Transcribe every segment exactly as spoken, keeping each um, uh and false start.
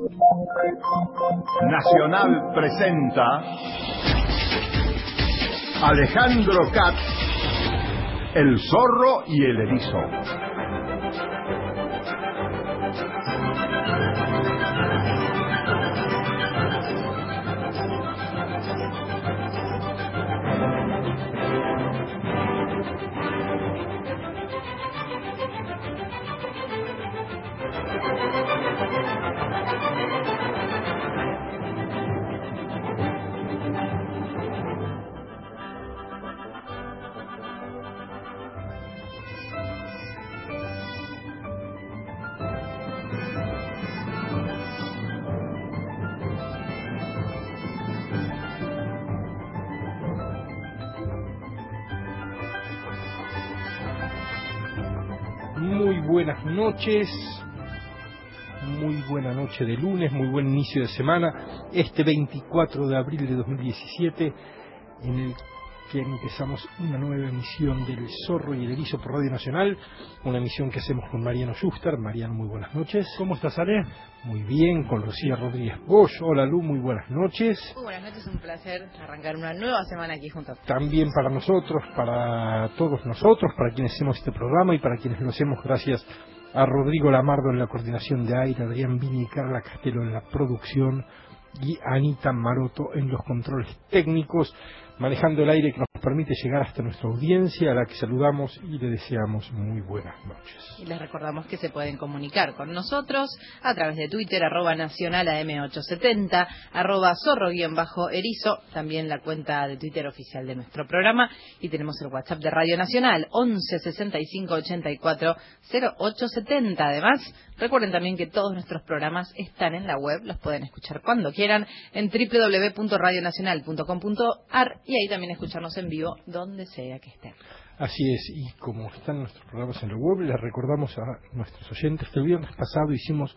Nacional presenta Alejandro Katz, El zorro y el erizo. Muy buenas noches, muy buena noche de lunes, muy buen inicio de semana, este veinticuatro de abril de dos mil diecisiete, en el que empezamos una nueva emisión del Zorro y el Erizo por Radio Nacional, una emisión que hacemos con Mariano Schuster. Mariano, muy buenas noches. ¿Cómo estás, Ale? Muy bien, con Lucía Rodríguez Bosch. Hola, Lu, muy buenas noches. Muy buenas noches, un placer arrancar una nueva semana aquí juntos. También para nosotros, para todos nosotros, para quienes hacemos este programa y para quienes lo hacemos gracias a Rodrigo Lamardo en la coordinación de aire, Adrián Vini y Carla Castelo en la producción y Anita Maroto en los controles técnicos, manejando el aire que nos permite llegar hasta nuestra audiencia, a la que saludamos y le deseamos muy buenas noches. Y les recordamos que se pueden comunicar con nosotros a través de Twitter, arroba nacional A M ochocientos setenta, arroba zorro-erizo, también la cuenta de Twitter oficial de nuestro programa, y tenemos el WhatsApp de Radio Nacional, once sesenta y cinco ochenta y cuatro cero ocho setenta. Además, recuerden también que todos nuestros programas están en la web, los pueden escuchar cuando quieran en doble u doble u doble u punto radio nacional punto com punto a r y ahí también escucharnos en vivo donde sea que estén. Así es, y como están nuestros programas en la web, les recordamos a nuestros oyentes que el viernes pasado hicimos,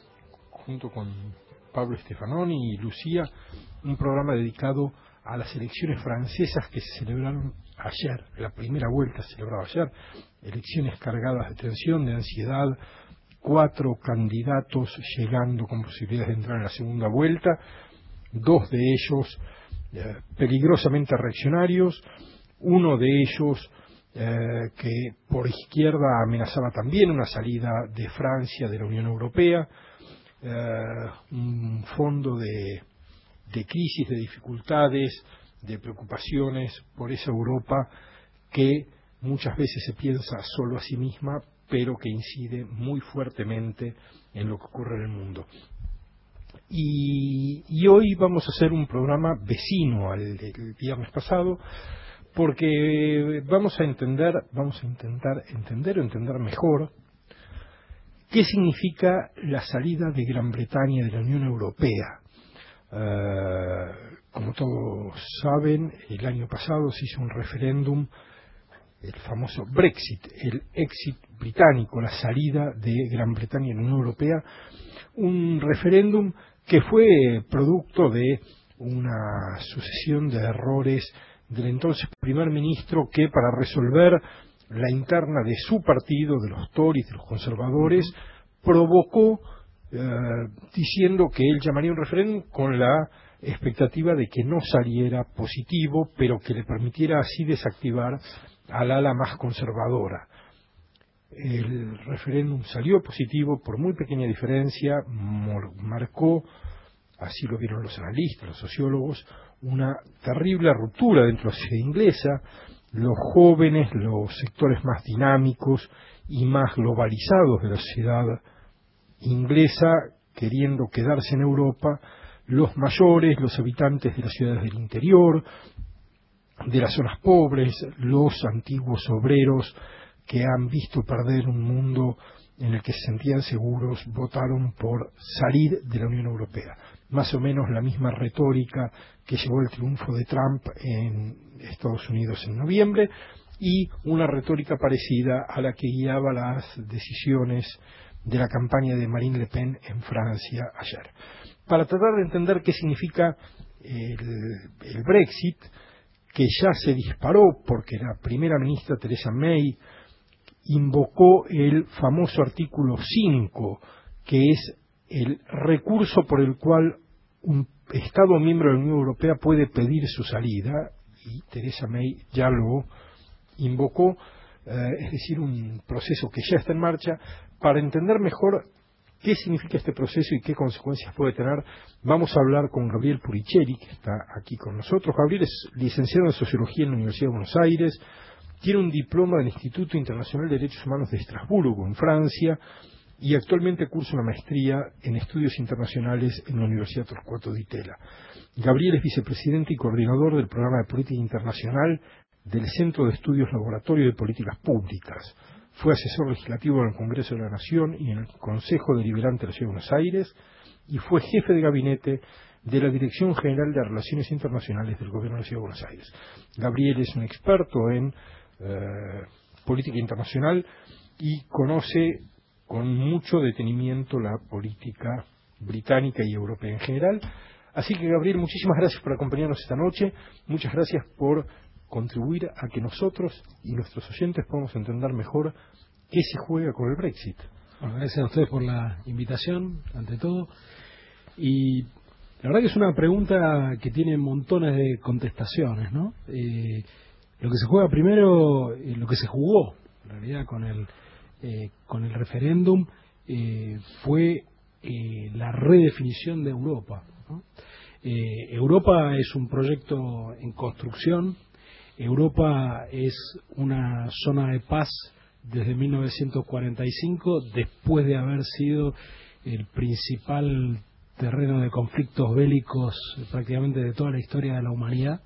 junto con Pablo Stefanoni y Lucía, un programa dedicado a las elecciones francesas que se celebraron ayer. La primera vuelta se celebraba ayer, elecciones cargadas de tensión, de ansiedad, cuatro candidatos llegando con posibilidades de entrar en la segunda vuelta, dos de ellos eh, peligrosamente reaccionarios, uno de ellos eh, que por izquierda amenazaba también una salida de Francia de la Unión Europea, eh, un fondo de, de crisis, de dificultades, de preocupaciones por esa Europa que muchas veces se piensa solo a sí misma, pero que incide muy fuertemente en lo que ocurre en el mundo. Y, y hoy vamos a hacer un programa vecino al del viernes pasado, porque vamos a entender, vamos a intentar entender o entender mejor qué significa la salida de Gran Bretaña de la Unión Europea. Uh, como todos saben, el año pasado se hizo un referéndum, el famoso Brexit, el exit británico, la salida de Gran Bretaña de la Unión Europea, un referéndum que fue producto de una sucesión de errores del entonces primer ministro, que para resolver la interna de su partido, de los Tories, de los conservadores, provocó eh, diciendo que él llamaría un referéndum con la expectativa de que no saliera positivo, pero que le permitiera así desactivar al ala más conservadora. El referéndum salió positivo por muy pequeña diferencia, marcó, así lo vieron los analistas, los sociólogos, una terrible ruptura dentro de la sociedad inglesa. Los jóvenes, los sectores más dinámicos y más globalizados de la sociedad inglesa queriendo quedarse en Europa, los mayores, los habitantes de las ciudades del interior, de las zonas pobres, los antiguos obreros que han visto perder un mundo en el que se sentían seguros, votaron por salir de la Unión Europea. Más o menos la misma retórica que llevó el triunfo de Trump en Estados Unidos en noviembre, y una retórica parecida a la que guiaba las decisiones de la campaña de Marine Le Pen en Francia ayer. Para tratar de entender qué significa el, el Brexit, que ya se disparó porque la primera ministra Theresa May invocó el famoso artículo cinco, que es el recurso por el cual un Estado miembro de la Unión Europea puede pedir su salida, y Theresa May ya lo invocó, eh, es decir, un proceso que ya está en marcha. Para entender mejor qué significa este proceso y qué consecuencias puede tener, vamos a hablar con Gabriel Puricelli, que está aquí con nosotros. Gabriel es licenciado en Sociología en la Universidad de Buenos Aires, tiene un diploma del Instituto Internacional de Derechos Humanos de Estrasburgo, en Francia, y actualmente cursa una maestría en Estudios Internacionales en la Universidad Torcuato Di Tella. Gabriel es vicepresidente y coordinador del Programa de Política Internacional del Centro de Estudios Laboratorio de Políticas Públicas. Fue asesor legislativo en el Congreso de la Nación y en el Consejo Deliberante de la Ciudad de Buenos Aires, y fue jefe de gabinete de la Dirección General de Relaciones Internacionales del Gobierno de la Ciudad de Buenos Aires. Gabriel es un experto en eh, política internacional y conoce con mucho detenimiento la política británica y europea en general. Así que, Gabriel, muchísimas gracias por acompañarnos esta noche. Muchas gracias por contribuir a que nosotros y nuestros oyentes podamos entender mejor qué se juega con el Brexit. Bueno, gracias a ustedes por la invitación, ante todo. Y la verdad que es una pregunta que tiene montones de contestaciones, ¿no? Eh, lo que se juega primero, eh, lo que se jugó, en realidad, con el Eh, con el referéndum eh, fue eh, la redefinición de Europa, ¿no? Eh, Europa es un proyecto en construcción. Europa es una zona de paz desde mil novecientos cuarenta y cinco, después de haber sido el principal terreno de conflictos bélicos prácticamente de toda la historia de la humanidad.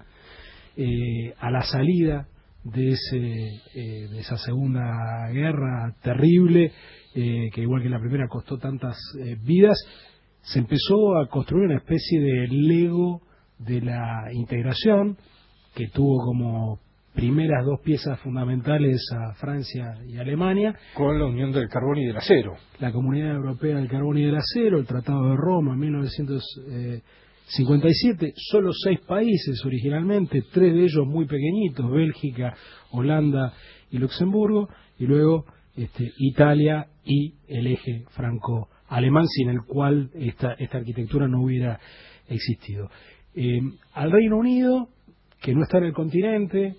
Eh, a la salida de ese eh, de esa segunda guerra terrible, eh, que igual que la primera costó tantas eh, vidas, se empezó a construir una especie de Lego de la integración, que tuvo como primeras dos piezas fundamentales a Francia y Alemania, con la Unión del Carbón y del Acero, la Comunidad Europea del Carbón y del Acero, el Tratado de Roma en mil novecientos cincuenta y siete, solo seis países originalmente, tres de ellos muy pequeñitos, Bélgica, Holanda y Luxemburgo, y luego este, Italia y el eje franco-alemán, sin el cual esta, esta arquitectura no hubiera existido. Eh, al Reino Unido, que no está en el continente,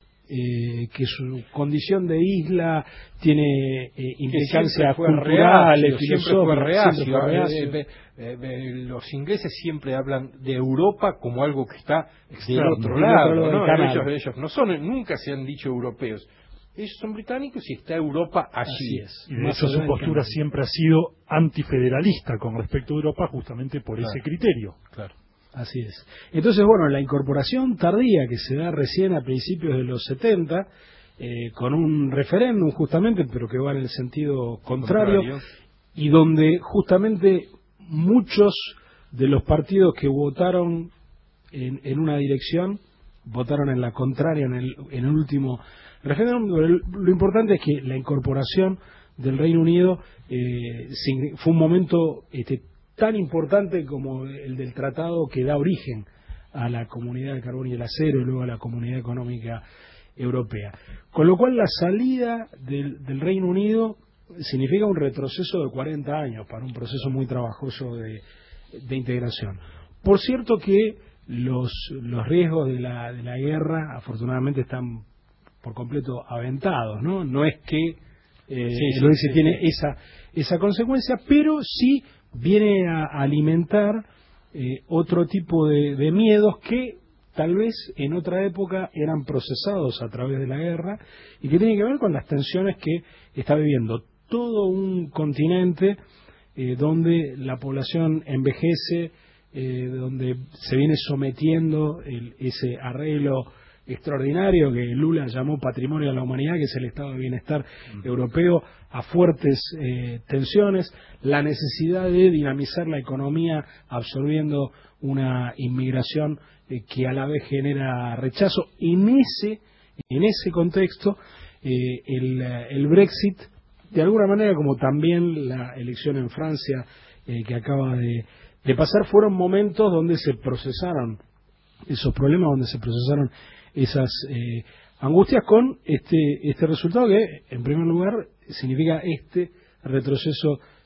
eh, que su condición de isla tiene eh, implicancias culturales, filosóficas, siempre fue reacio. Eh, eh, eh, los ingleses siempre hablan de Europa como algo que está del otro lado, ¿no? Ellos, ellos no son, nunca se han dicho europeos. Ellos son británicos y está Europa allí. Así es. Y de hecho su postura siempre ha sido antifederalista con respecto a Europa, justamente por claro. ese criterio. Claro. Así es. Entonces, bueno, la incorporación tardía que se da recién a principios de los setenta, eh, con un referéndum justamente, pero que va en el sentido contrario, contrario, y donde justamente muchos de los partidos que votaron en, en una dirección, votaron en la contraria en el, en el último referéndum. Lo importante es que la incorporación del Reino Unido eh, fue un momento este, tan importante como el del tratado que da origen a la Comunidad del Carbón y el Acero y luego a la Comunidad Económica Europea. Con lo cual la salida del, del Reino Unido significa un retroceso de cuarenta años para un proceso muy trabajoso de, de integración. Por cierto que los, los riesgos de la, de la guerra afortunadamente están por completo aventados, ¿no? No es que eh, sí, el Brexit sí, tiene sí. esa esa consecuencia, pero sí viene a alimentar eh, otro tipo de, de miedos que tal vez en otra época eran procesados a través de la guerra y que tienen que ver con las tensiones que está viviendo todo un continente eh, donde la población envejece, eh, donde se viene sometiendo el, ese arreglo extraordinario que Lula llamó Patrimonio de la Humanidad, que es el estado de bienestar uh-huh. europeo, a fuertes eh, tensiones, la necesidad de dinamizar la economía absorbiendo una inmigración eh, que a la vez genera rechazo. En ese, en ese contexto, eh, el, el Brexit, de alguna manera, como también la elección en Francia eh, que acaba de, de pasar, fueron momentos donde se procesaron esos problemas, donde se procesaron esas eh, angustias con este este resultado que, en primer lugar, significa este retroceso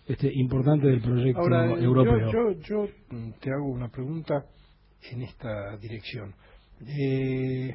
este, importante del proyecto Ahora, europeo. Yo, yo, yo te hago una pregunta en esta dirección. Eh,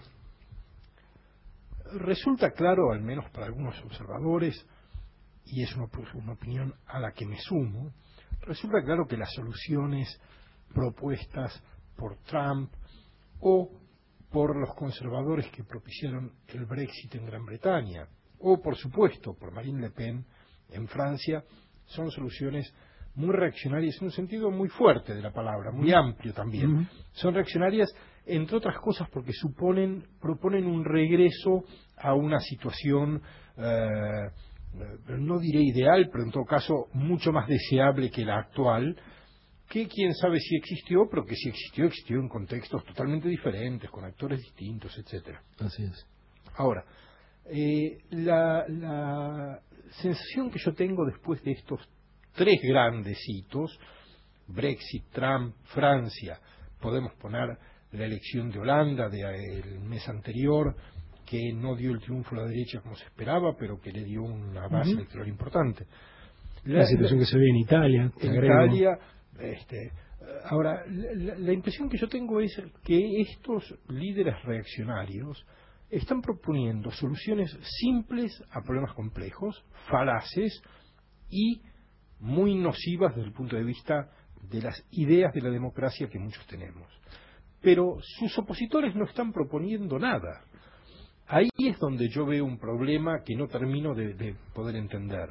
resulta claro, al menos para algunos observadores, y es una, una opinión a la que me sumo, resulta claro que las soluciones propuestas por Trump o por los conservadores que propiciaron el Brexit en Gran Bretaña, o por supuesto por Marine Le Pen en Francia, son soluciones muy reaccionarias en un sentido muy fuerte de la palabra, muy amplio también. Uh-huh. Son reaccionarias, entre otras cosas, porque suponen, proponen un regreso a una situación, eh, no diré ideal, pero en todo caso mucho más deseable que la actual, que quién sabe si existió, pero que si existió, existió en contextos totalmente diferentes, con actores distintos, etcétera. Así es. Ahora, eh, la, la sensación que yo tengo después de estos tres grandes hitos, Brexit, Trump, Francia, podemos poner la elección de Holanda del mes anterior, que no dio el triunfo a la derecha como se esperaba, pero que le dio una base uh-huh. electoral importante. La, la situación la, que se ve en Italia. En Italia, este, ahora, la, la impresión que yo tengo es que estos líderes reaccionarios están proponiendo soluciones simples a problemas complejos, falaces y muy nocivas desde el punto de vista de las ideas de la democracia que muchos tenemos. Pero sus opositores no están proponiendo nada. Ahí es donde yo veo un problema que no termino de, de poder entender.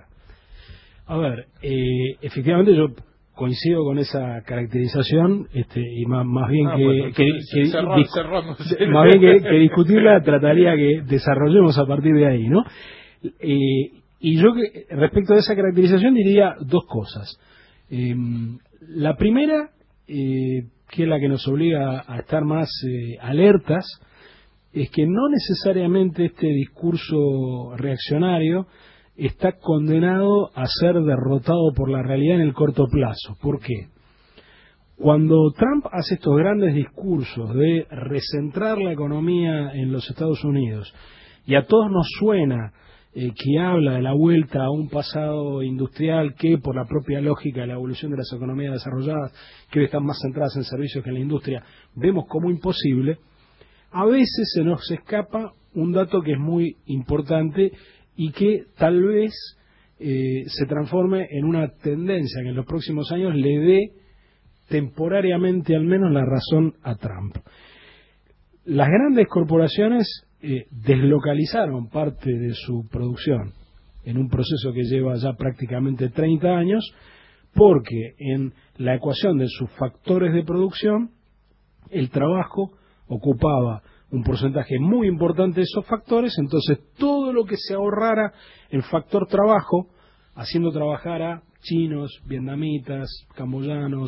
A ver, eh, efectivamente yo coincido con esa caracterización, este, y más, más bien ah, que, bueno, que, que, cerramos, discu cerramos. más bien que, que discutirla, trataría que desarrollemos a partir de ahí, ¿no? Eh, y yo que, respecto de esa caracterización diría dos cosas. Eh, la primera, eh, que es la que nos obliga a estar más eh, alertas, es que no necesariamente este discurso reaccionario está condenado a ser derrotado por la realidad en el corto plazo. ¿Por qué? Cuando Trump hace estos grandes discursos de recentrar la economía en los Estados Unidos, y a todos nos suena eh, que habla de la vuelta a un pasado industrial que, por la propia lógica de la evolución de las economías desarrolladas, que hoy están más centradas en servicios que en la industria, vemos como imposible, a veces se nos escapa un dato que es muy importante y que tal vez eh, se transforme en una tendencia que en los próximos años le dé temporariamente al menos la razón a Trump. Las grandes corporaciones eh, deslocalizaron parte de su producción en un proceso que lleva ya prácticamente treinta años, porque en la ecuación de sus factores de producción el trabajo ocupaba un porcentaje muy importante de esos factores, entonces todo lo que se ahorrara en factor trabajo, haciendo trabajar a chinos, vietnamitas, camboyanos,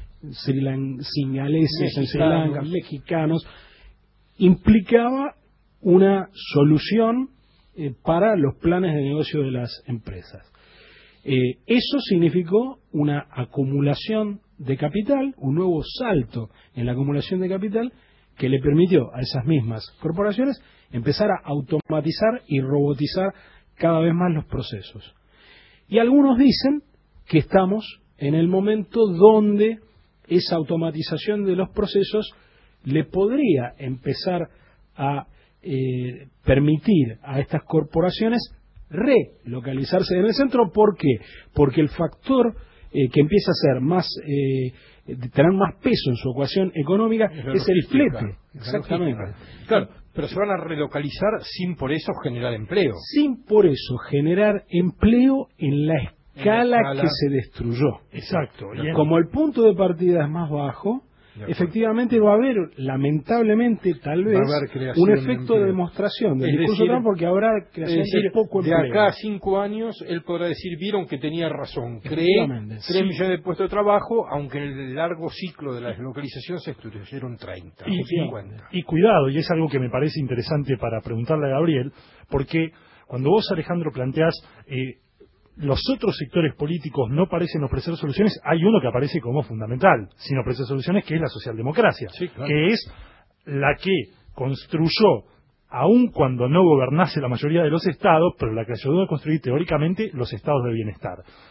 singaleses en Sri Lanka, mexicanos, implicaba una solución eh, para los planes de negocio de las empresas. Eh, eso significó una acumulación de capital, un nuevo salto en la acumulación de capital, que le permitió a esas mismas corporaciones empezar a automatizar y robotizar cada vez más los procesos. Y algunos dicen que estamos en el momento donde esa automatización de los procesos le podría empezar a eh, permitir a estas corporaciones relocalizarse en el centro. ¿Por qué? Porque el factor eh, que empieza a ser más... Eh, tener más peso en su ecuación económica es, es el flete. Exactamente. Claro, pero se van a relocalizar sin por eso generar empleo. Sin por eso generar empleo en la escala, en la escala que se destruyó. Exacto. Como el punto de partida es más bajo, efectivamente va a haber, lamentablemente, tal vez, un efecto de, de demostración del discurso de Trump, porque habrá creación es decir, de poco empleo. De acá a cinco años, él podrá decir, vieron que tenía razón, creé tres sí. millones de puestos de trabajo, aunque en el largo ciclo de la deslocalización se destruyeron treinta y, o cincuenta. Y, y cuidado, y es algo que me parece interesante para preguntarle a Gabriel, porque cuando vos, Alejandro, planteás... Eh, los otros sectores políticos no parecen ofrecer soluciones, hay uno que aparece como fundamental, sin ofrecer soluciones, que es la socialdemocracia, sí, claro. que es la que construyó, aun cuando no gobernase la mayoría de los estados, pero la que ayudó a construir teóricamente los estados de bienestar.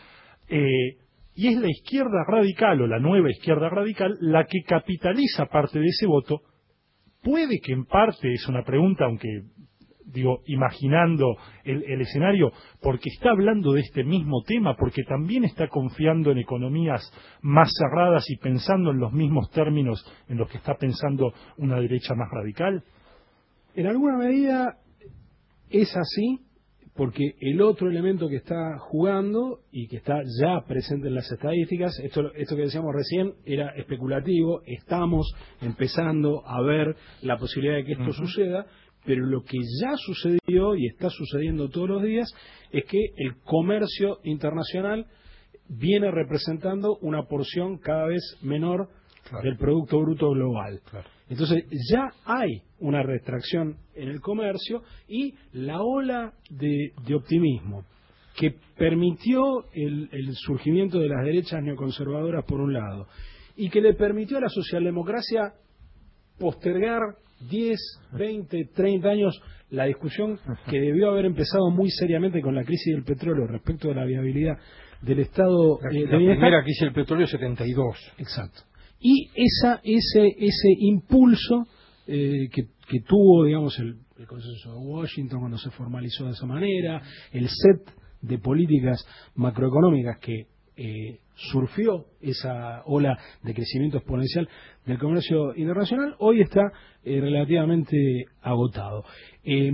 Eh, y es la izquierda radical o la nueva izquierda radical la que capitaliza parte de ese voto. Puede que en parte, es una pregunta, aunque digo, imaginando el, el escenario, porque está hablando de este mismo tema, porque también está confiando en economías más cerradas y pensando en los mismos términos en los que está pensando una derecha más radical. En alguna medida es así, porque el otro elemento que está jugando y que está ya presente en las estadísticas, esto, esto que decíamos recién era especulativo, estamos empezando a ver la posibilidad de que esto uh-huh. suceda, pero lo que ya sucedió y está sucediendo todos los días es que el comercio internacional viene representando una porción cada vez menor claro. del Producto Bruto Global. Claro. Entonces ya hay una retracción en el comercio y la ola de, de optimismo que permitió el, el surgimiento de las derechas neoconservadoras por un lado y que le permitió a la socialdemocracia postergar diez, veinte, treinta años la discusión que debió haber empezado muy seriamente con la crisis del petróleo respecto de la viabilidad del Estado la, eh, la de primera crisis del petróleo setenta y dos. Exacto. Y esa, ese, ese impulso eh, que, que tuvo, digamos, el, el consenso de Washington cuando se formalizó de esa manera, el set de políticas macroeconómicas que eh, surfió esa ola de crecimiento exponencial del comercio internacional, hoy está eh, relativamente agotado. Eh,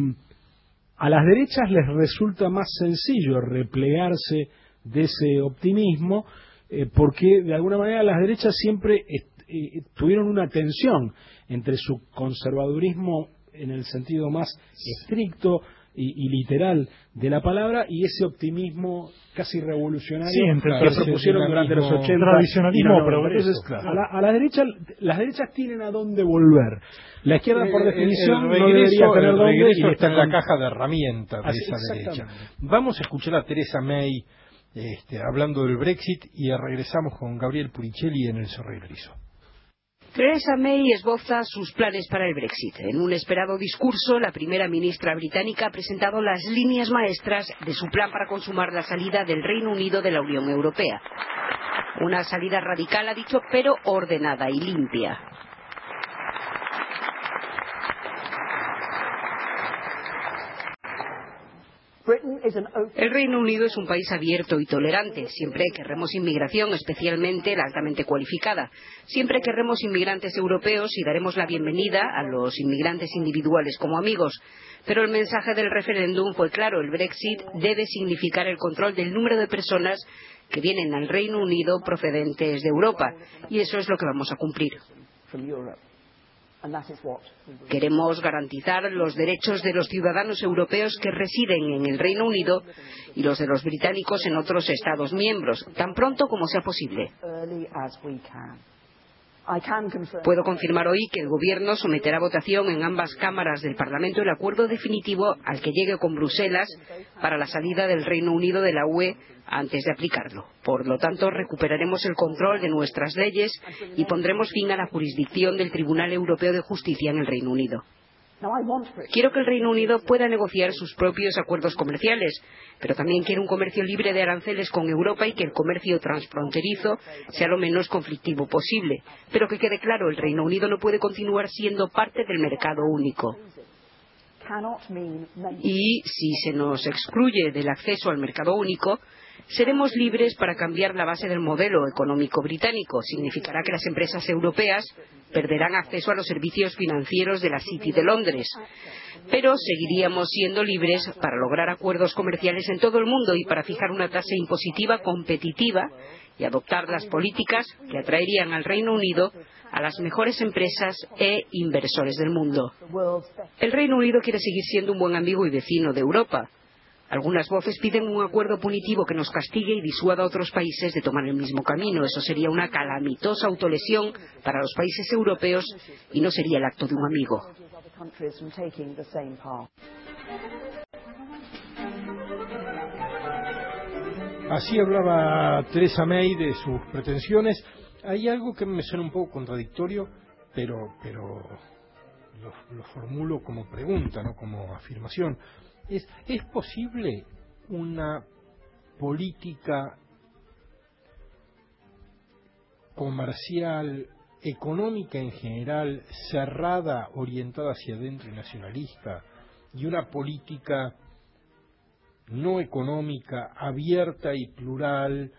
a las derechas les resulta más sencillo replegarse de ese optimismo, eh, porque de alguna manera las derechas siempre eh, tuvieron una tensión entre su conservadurismo en el sentido más estricto y, y literal de la palabra y ese optimismo casi revolucionario sí, entre que propusieron durante los ochenta. Tradicionalismo o progreso. Entonces, claro. a, la, a la derecha, las derechas tienen a dónde volver. La izquierda, por definición, el, el regreso, no debería tener el dónde regreso y está en con... la caja de herramientas de Así, esa derecha. Vamos a escuchar a Theresa May este, hablando del Brexit y regresamos con Gabriel Puricelli en El Zorro y el Erizo. Theresa May esboza sus planes para el Brexit. En un esperado discurso, la primera ministra británica ha presentado las líneas maestras de su plan para consumar la salida del Reino Unido de la Unión Europea. Una salida radical, ha dicho, pero ordenada y limpia. El Reino Unido es un país abierto y tolerante. Siempre querremos inmigración, especialmente la altamente cualificada. Siempre querremos inmigrantes europeos y daremos la bienvenida a los inmigrantes individuales como amigos. Pero el mensaje del referéndum fue claro: el Brexit debe significar el control del número de personas que vienen al Reino Unido procedentes de Europa. Y eso es lo que vamos a cumplir. Queremos garantizar los derechos de los ciudadanos europeos que residen en el Reino Unido y los de los británicos en otros Estados miembros, tan pronto como sea posible. Puedo confirmar hoy que el Gobierno someterá a votación en ambas cámaras del Parlamento el acuerdo definitivo al que llegue con Bruselas para la salida del Reino Unido de la U E antes de aplicarlo. Por lo tanto, recuperaremos el control de nuestras leyes y pondremos fin a la jurisdicción del Tribunal Europeo de Justicia en el Reino Unido. Quiero que el Reino Unido pueda negociar sus propios acuerdos comerciales, pero también quiero un comercio libre de aranceles con Europa y que el comercio transfronterizo sea lo menos conflictivo posible. Pero que quede claro, el Reino Unido no puede continuar siendo parte del mercado único. Y si se nos excluye del acceso al mercado único, seremos libres para cambiar la base del modelo económico británico. Significará que las empresas europeas perderán acceso a los servicios financieros de la City de Londres. Pero seguiríamos siendo libres para lograr acuerdos comerciales en todo el mundo y para fijar una tasa impositiva competitiva y adoptar las políticas que atraerían al Reino Unido a las mejores empresas e inversores del mundo. El Reino Unido quiere seguir siendo un buen amigo y vecino de Europa. Algunas voces piden un acuerdo punitivo que nos castigue y disuada a otros países de tomar el mismo camino. Eso sería una calamitosa autolesión para los países europeos y no sería el acto de un amigo. Así hablaba Theresa May de sus pretensiones. Hay algo que me suena un poco contradictorio, pero, pero lo, lo formulo como pregunta, no como afirmación. Es, ¿Es posible una política comercial, económica en general, cerrada, orientada hacia adentro y nacionalista, y una política no económica, abierta y plural,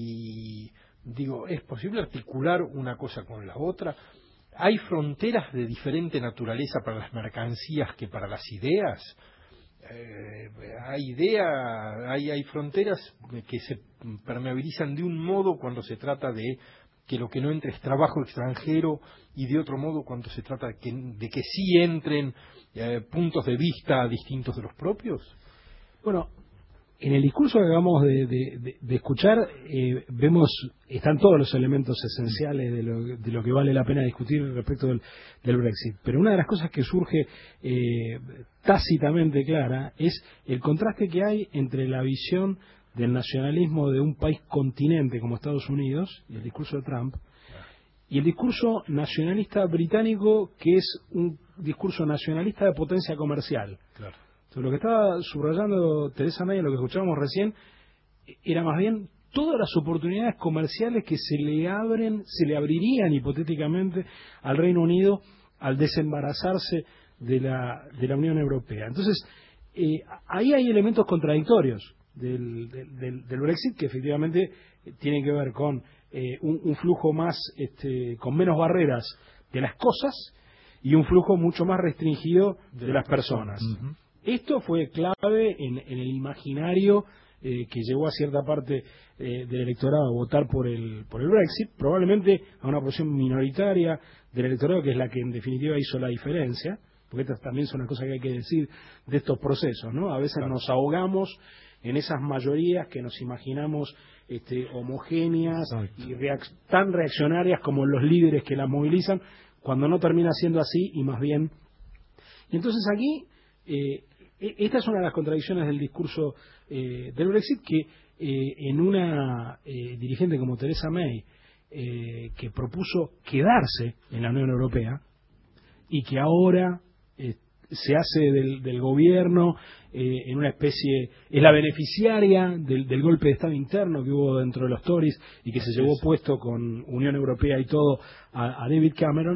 y digo, ¿es posible articular una cosa con la otra? ¿Hay fronteras de diferente naturaleza para las mercancías que para las ideas? Eh, hay idea, hay, hay fronteras que se permeabilizan de un modo cuando se trata de que lo que no entre es trabajo extranjero, y de otro modo cuando se trata de que, de que sí entren eh, puntos de vista distintos de los propios. Bueno, en el discurso que acabamos de, de, de, de escuchar, eh, vemos, están todos los elementos esenciales de lo, de lo que vale la pena discutir respecto del, del Brexit. Pero una de las cosas que surge eh, tácitamente clara es el contraste que hay entre la visión del nacionalismo de un país continente como Estados Unidos, y el discurso de Trump, y el discurso nacionalista británico, que es un discurso nacionalista de potencia comercial. Claro. Entonces, lo que estaba subrayando Theresa May, lo que escuchábamos recién, era más bien todas las oportunidades comerciales que se le abren, se le abrirían hipotéticamente al Reino Unido al desembarazarse de la, de la Unión Europea. Entonces, eh, ahí hay elementos contradictorios del, del, del Brexit que efectivamente tienen que ver con eh, un, un flujo más, este, con menos barreras de las cosas y un flujo mucho más restringido de, de las personas. Uh-huh. Esto fue clave en, en el imaginario eh, que llevó a cierta parte eh, del electorado a votar por el, por el Brexit, probablemente a una porción minoritaria del electorado, que es la que en definitiva hizo la diferencia, porque estas también son las cosas que hay que decir de estos procesos, ¿no? A veces claro. nos ahogamos en esas mayorías que nos imaginamos este, homogéneas Exacto. y reac tan reaccionarias como los líderes que las movilizan, cuando no termina siendo así, y más bien. Y entonces aquí, eh, esta es una de las contradicciones del discurso eh, del Brexit, que eh, en una eh, dirigente como Theresa May, eh, que propuso quedarse en la Unión Europea, y que ahora eh, se hace del, del gobierno eh, en una especie, es la beneficiaria del, del golpe de Estado interno que hubo dentro de los Tories y que se llevó puesto con Unión Europea y todo a, a David Cameron,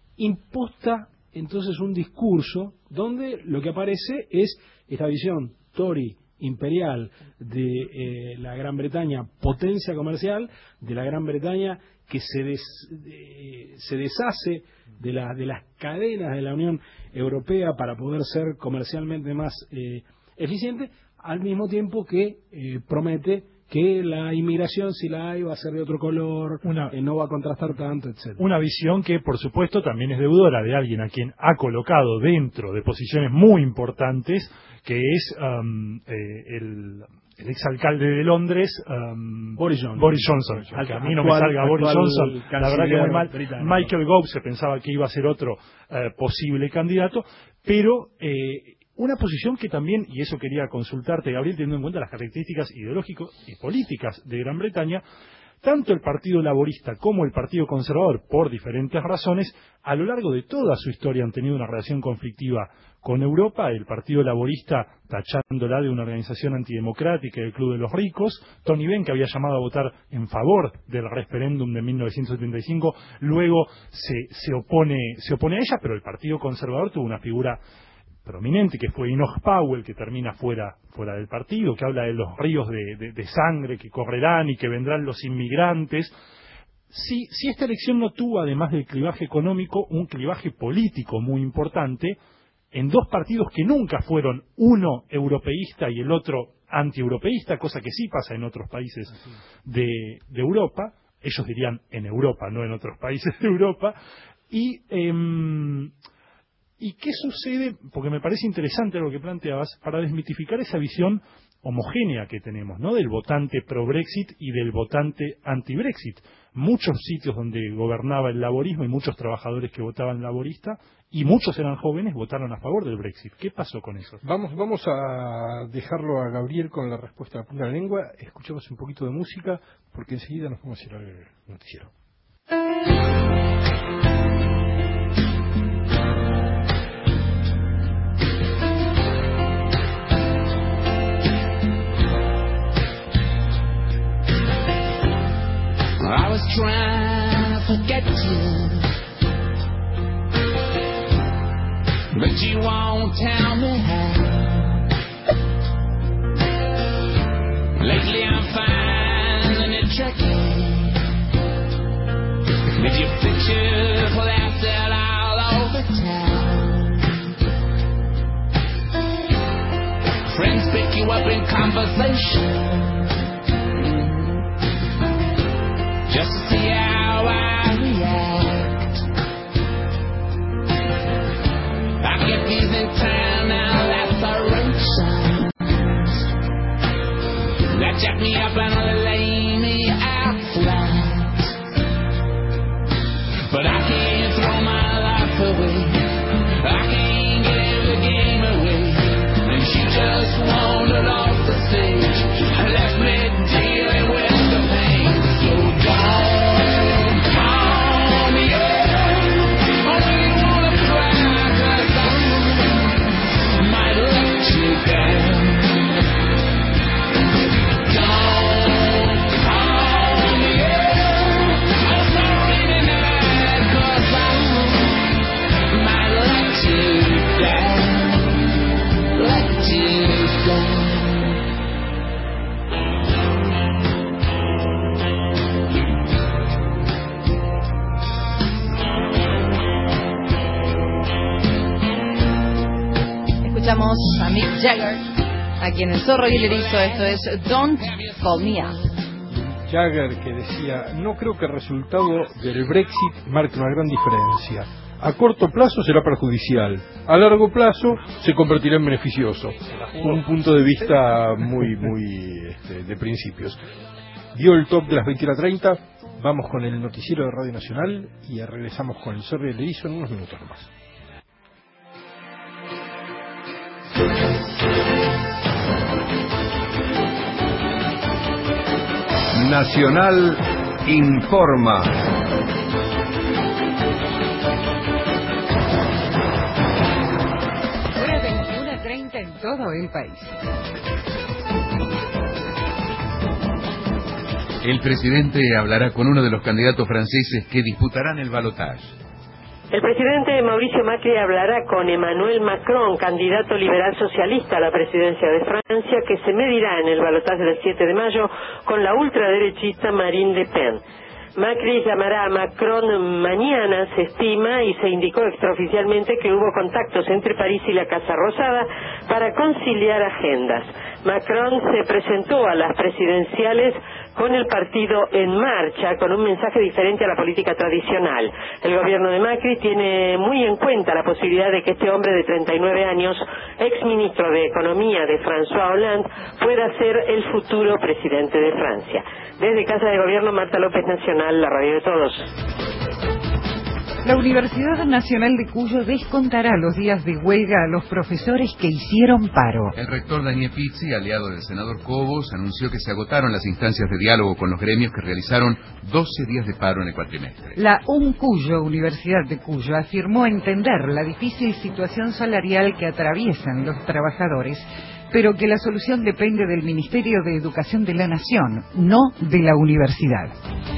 imposta entonces un discurso donde lo que aparece es esta visión Tory imperial de eh, la Gran Bretaña, potencia comercial de la Gran Bretaña, que se, des, de, se deshace de, la, de las cadenas de la Unión Europea para poder ser comercialmente más eh, eficiente, al mismo tiempo que eh, promete que la inmigración, si la hay, va a ser de otro color, una, eh, no va a contrastar tanto, etcétera. Una visión que, por supuesto, también es deudora de alguien a quien ha colocado dentro de posiciones muy importantes, que es um, eh, el, el exalcalde de Londres, um, Boris Johnson. Boris Johnson. Al, que a mí no actual, me salga Boris Johnson, la verdad que muy mal. Británico. Michael Gove se pensaba que iba a ser otro uh, posible candidato, pero... Eh, una posición que también, y eso quería consultarte, Gabriel, teniendo en cuenta las características ideológicas y políticas de Gran Bretaña, tanto el Partido Laborista como el Partido Conservador, por diferentes razones, a lo largo de toda su historia han tenido una relación conflictiva con Europa. El Partido Laborista tachándola de una organización antidemocrática, el Club de los Ricos. Tony Benn, que había llamado a votar en favor del referéndum de mil novecientos setenta y cinco, luego se, se, opone, se opone a ella, pero el Partido Conservador tuvo una figura prominente, que fue Enoch Powell, que termina fuera fuera del partido, que habla de los ríos de, de, de sangre que correrán y que vendrán los inmigrantes. Si, si esta elección no tuvo, además del clivaje económico, un clivaje político muy importante, en dos partidos que nunca fueron uno europeísta y el otro antieuropeísta, cosa que sí pasa en otros países de, de Europa, ellos dirían en Europa, no en otros países de Europa, y... Eh, ¿Y qué sucede? Porque me parece interesante lo que planteabas, para desmitificar esa visión homogénea que tenemos, ¿no? Del votante pro-Brexit y del votante anti-Brexit. Muchos sitios donde gobernaba el laborismo y muchos trabajadores que votaban laborista, y muchos eran jóvenes, votaron a favor del Brexit. ¿Qué pasó con eso? Vamos, vamos a dejarlo a Gabriel con la respuesta de la pura lengua. Escuchemos un poquito de música, porque enseguida nos vamos a ir al noticiero. I was trying But you won't tell me how. Lately I'm finding it tricky. With your picture plastered all over town. Friends pick you up in conversation just to see how I react. I get these internal lacerations that jack me up and lay me out flat. But I can't throw my life away. I can't give the game away. And she just wandered off the stage and left me dealing with the pain. So don't call me up. Only you wanna cry, 'cause I might let you down. Escuchamos a Mick Jagger aquí en El Zorro y el Erizo. Esto es Don't Call Me Up. Jagger, que decía: no creo que el resultado del Brexit marque una gran diferencia. A corto plazo será perjudicial, a largo plazo se convertirá en beneficioso. Un punto de vista muy, muy este, de principios. Dio el top de las veintiuna treinta. Vamos con el noticiero de Radio Nacional y regresamos con El Zorro y el Erizo en unos minutos más. Nacional informa. Hora veintiuna treinta en todo el país. El presidente hablará con uno de los candidatos franceses que disputarán el balotaje. El presidente Mauricio Macri hablará con Emmanuel Macron, candidato liberal socialista a la presidencia de Francia, que se medirá en el balotaje del siete de mayo con la ultraderechista Marine Le Pen. Macri llamará a Macron mañana, se estima, y se indicó extraoficialmente que hubo contactos entre París y la Casa Rosada para conciliar agendas. Macron se presentó a las presidenciales con el partido en marcha, con un mensaje diferente a la política tradicional. El gobierno de Macri tiene muy en cuenta la posibilidad de que este hombre de treinta y nueve años, ex ministro de Economía de François Hollande, pueda ser el futuro presidente de Francia. Desde Casa de Gobierno, Marta López, Nacional, la radio de todos. La Universidad Nacional de Cuyo descontará los días de huelga a los profesores que hicieron paro. El rector Daniel Pizzi, aliado del senador Cobos, anunció que se agotaron las instancias de diálogo con los gremios que realizaron doce días de paro en el cuatrimestre. La UNCuyo, Universidad de Cuyo, afirmó entender la difícil situación salarial que atraviesan los trabajadores, pero que la solución depende del Ministerio de Educación de la Nación, no de la universidad.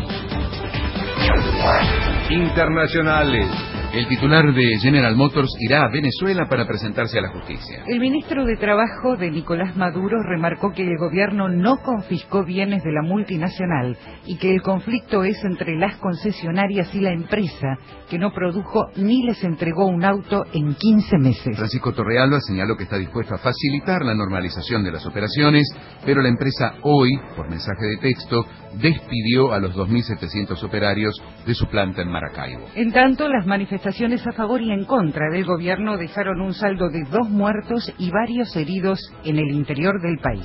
Internacionales. El titular de General Motors irá a Venezuela para presentarse a la justicia. El ministro de Trabajo de Nicolás Maduro remarcó que el gobierno no confiscó bienes de la multinacional y que el conflicto es entre las concesionarias y la empresa, que no produjo ni les entregó un auto en quince meses. Francisco Torrealba señaló que está dispuesto a facilitar la normalización de las operaciones, pero la empresa hoy, por mensaje de texto, despidió a los dos mil setecientos operarios de su planta en Maracaibo. En tanto, las manifestaciones a favor y en contra del gobierno dejaron un saldo de dos muertos y varios heridos en el interior del país.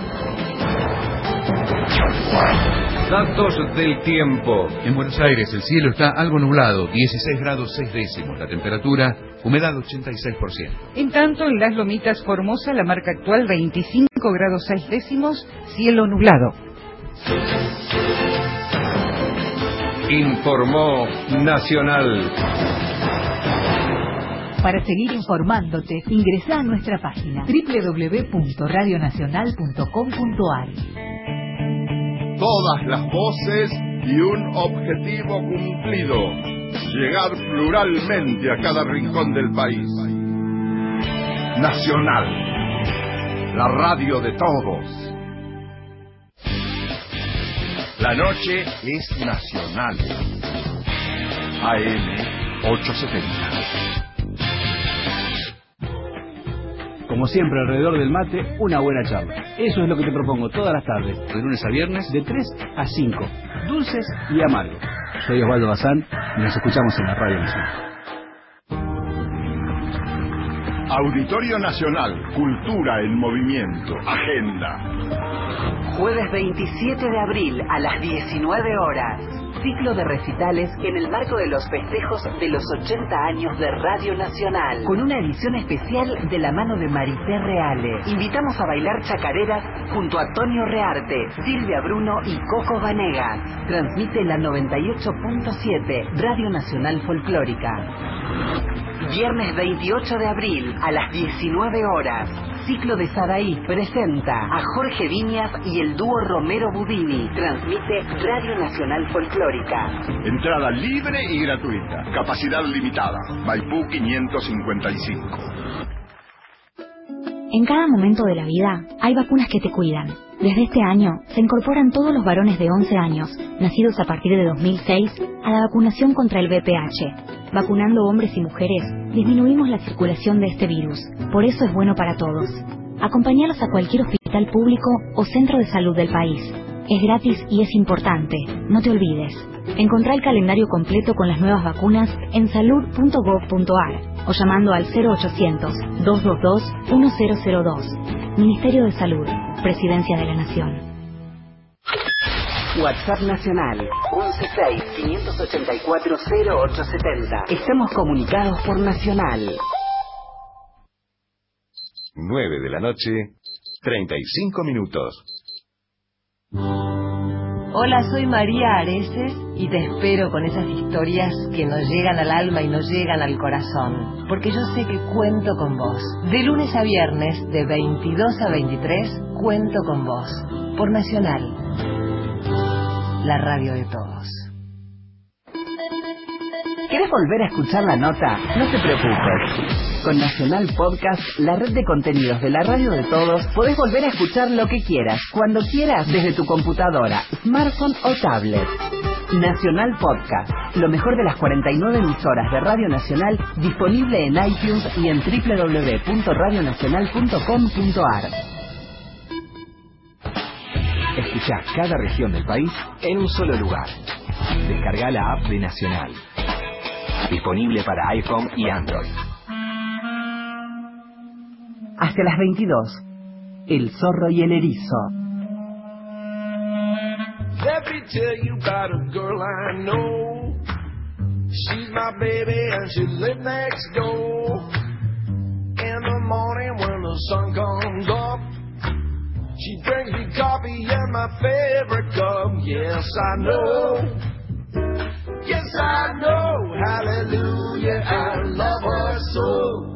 Datos del tiempo. En Buenos Aires el cielo está algo nublado, dieciséis grados seis décimos. La temperatura, humedad ochenta y seis por ciento. En tanto, en Las Lomitas, Formosa, la marca actual veinticinco grados seis décimos, cielo nublado. Informó Nacional. Para seguir informándote, ingresa a nuestra página doble u doble u doble u punto radio nacional punto com punto a r. Todas las voces y un objetivo cumplido: llegar pluralmente a cada rincón del país. Nacional, la radio de todos. La noche es nacional. A M ochocientos setenta. Como siempre, alrededor del mate, una buena charla. Eso es lo que te propongo todas las tardes, de lunes a viernes, de tres a cinco, dulces y amargos. Soy Osvaldo Bazán y nos escuchamos en la Radio Nacional. Auditorio Nacional, Cultura en Movimiento, Agenda. Jueves veintisiete de abril a las diecinueve horas. Ciclo de recitales en el marco de los festejos de los ochenta años de Radio Nacional, con una edición especial de la mano de Marité Reale. Invitamos a bailar chacareras junto a Tonio Rearte, Silvia Bruno y Coco Vanegas. Transmite la noventa y ocho punto siete Radio Nacional Folclórica. Viernes veintiocho de abril a las diecinueve horas. Ciclo de Sadaí presenta a Jorge Viñas y el dúo Romero Budini. Transmite Radio Nacional Folclórica. Entrada libre y gratuita. Capacidad limitada. Maipú quinientos cincuenta y cinco. En cada momento de la vida hay vacunas que te cuidan. Desde este año se incorporan todos los varones de once años, nacidos a partir de dos mil seis, a la vacunación contra el V P H. Vacunando hombres y mujeres, disminuimos la circulación de este virus. Por eso es bueno para todos. Acompáñalos a cualquier hospital público o centro de salud del país. Es gratis y es importante. No te olvides. Encontrá el calendario completo con las nuevas vacunas en salud punto gov punto ar o llamando al cero ochocientos, dos dos dos, uno cero cero dos. Ministerio de Salud, Presidencia de la Nación. WhatsApp Nacional once seis, quinientos ochenta y cuatro, cero ocho setenta. Estamos comunicados por Nacional. nueve de la noche, treinta y cinco minutos. Hola, soy María Areces y te espero con esas historias que nos llegan al alma y nos llegan al corazón, porque yo sé que cuento con vos. De lunes a viernes, de veintidós a veintitrés, cuento con vos. Por Nacional, la radio de todos. ¿Querés volver a escuchar la nota? No te preocupes. Con Nacional Podcast, la red de contenidos de la radio de todos, podés volver a escuchar lo que quieras, cuando quieras, desde tu computadora, smartphone o tablet. Nacional Podcast, lo mejor de las cuarenta y nueve emisoras de Radio Nacional, disponible en iTunes y en doble u doble u doble u punto radio nacional punto com punto ar. Escuchá cada región del país en un solo lugar. Descarga la app de Nacional. Disponible para iPhone y Android. Hasta las veintidós. El zorro y el erizo. Let me tell you about a girl I know. She's my baby and she lives next door. In the morning when the sun comes up, she brings me coffee in my favorite cup. Yes, I know. Yes, I know. Hallelujah, I love her so.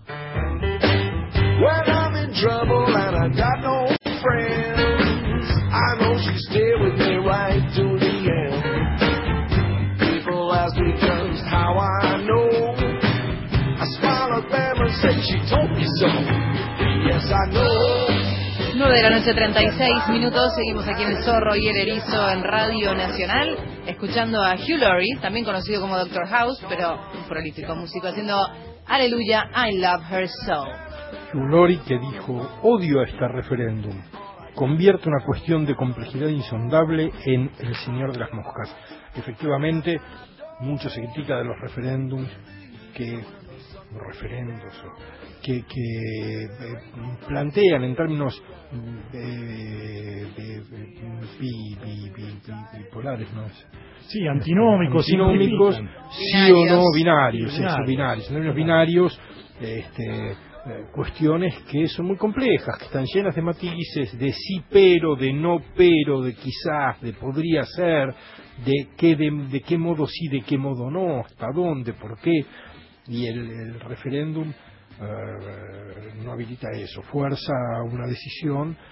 When I'm in trouble and I got no friends, I know she'll stay with me right to the end. People ask me just how I know. I smile at them and say she told me so. Yes, I know. nueve de la noche, treinta y seis minutos. Seguimos aquí en El Zorro y el Erizo en Radio Nacional, escuchando a Hugh Laurie, también conocido como Doctor House, pero un prolífico músico, haciendo Aleluya, I Love Her So. Hugh Laurie, que dijo: odio a este referéndum, convierte una cuestión de complejidad insondable en el señor de las moscas. Efectivamente, mucho se critica de los referéndums, que los referendos que, que eh, plantean en términos eh, de, bi, bi, bi, bi, bipolares, ¿no? Sí, antinómicos, antinómicos, sí o no, binarios, eso, binarios. binarios, en términos binarios, este, eh, cuestiones que son muy complejas, que están llenas de matices, de sí pero, de no pero, de quizás, de podría ser, de qué, de, de qué modo sí, de qué modo no, hasta dónde, por qué, y el, el referéndum Uh, no habilita eso, fuerza una decisión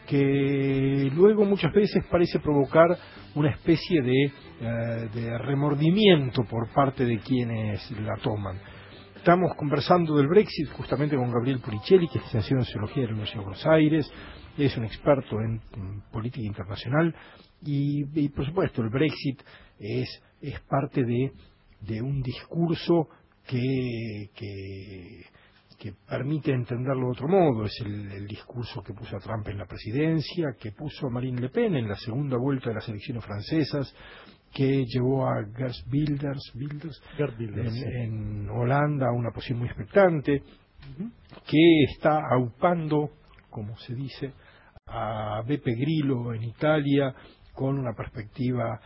que luego muchas veces parece provocar una especie de, eh, de remordimiento por parte de quienes la toman. Estamos conversando del Brexit justamente con Gabriel Puricelli, que es licenciado en Sociología de la Universidad de Buenos Aires, es un experto en, en política internacional y, y por supuesto el Brexit es, es parte de, de un discurso que, que, que permite entenderlo de otro modo. Es el, el discurso que puso a Trump en la presidencia, que puso a Marine Le Pen en la segunda vuelta de las elecciones francesas, que llevó a Geert Wilders, Wilders, Wilders en, sí. en Holanda a una posición muy expectante, uh-huh. que está aupando, como se dice, a Beppe Grillo en Italia con una perspectiva